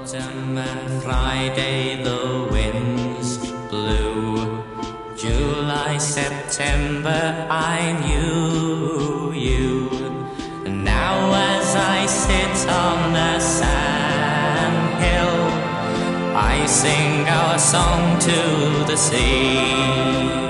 Autumn and Friday the winds blew. July, September I knew you. And now as I sit on the sand hill, I sing our song to the sea.